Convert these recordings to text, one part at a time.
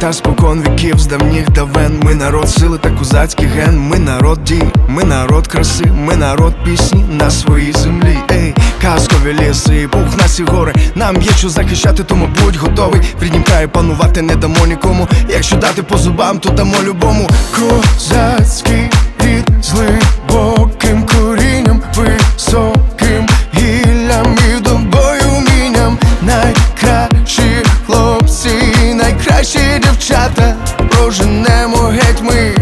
та спокон віків, з давніх давен. Ми народ сили та козацький ген. Ми народ дій, ми народ краси, ми народ пісні на своїй землі. Ей, казкові ліси, пухнасті гори. Нам є що захищати, тому будь готовий. В ріднім краї панувати не дамо нікому. Якщо дати по зубам, то дамо любому. Козацький рід з глибоким корінням, високим гіллям і до бою вмінням. Найкращі хлопці, найкращі дівчата, проженемо геть ми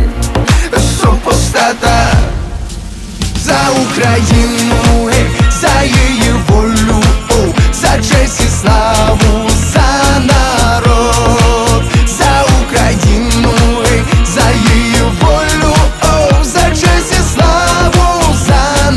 супостата. За Україну, гей, за її волю, о, за честь і славу, за народ. За Україну, гей, за її волю, о, за честь і славу, за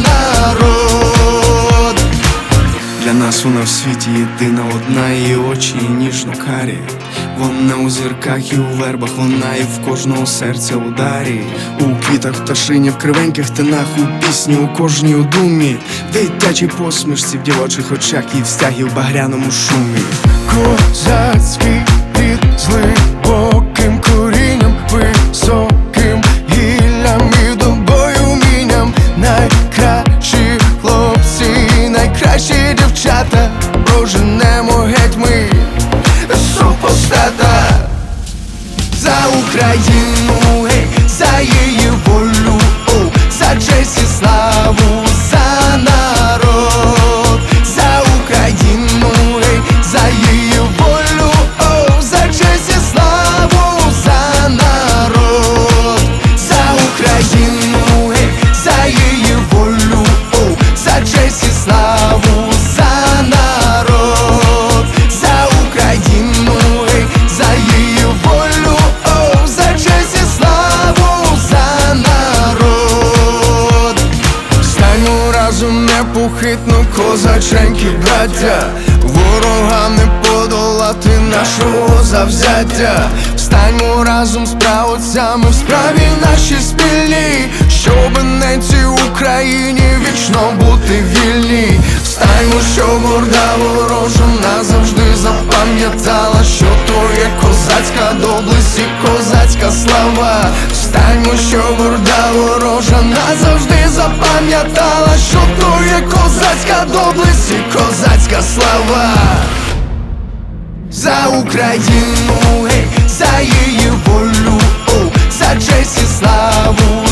народ. Для нас вона в світі єдина, одна, її очі ніжно-карі. Вона у зірках і у вербах, вона і в кожного серця ударі. У квітах, пташині, в кривеньких тинах, у пісні, у кожній у думі, в дитячій посмішці, в дівочих очах і в стягі в багряному шумі. Козацький рід з глибоким корінням, високим гіллям і до бою вмінням. Найкращі хлопці, найкращі дівчата, проженемо геть ми супостата. За Україну, гей, за її волю, о, за честь і славу, за народ. За Україну, гей, за її волю, о, за честь і славу, за народ. За Україну, гей, за її волю, о, за честь і славу, за народ. За Україну, гей, за її волю, о, за честь і славу, за народ. Станьмо разом непохитно, козаченьки, браття, ворогам не подолати нашого завзяття. Станьмо разом з правоцями в справі нашій спільній, щоб ненці Україні вічно бути вільні. Встаньмо, щоб орда ворожа назавжди запам'ятала, що то є козацька доблесть і козацька слава. Встаньмо, щоб орда ворожа назавжди запам'ятала, що то є козацька доблесть і козацька слава. За Україну, гей, за її волю, о, за честь і славу,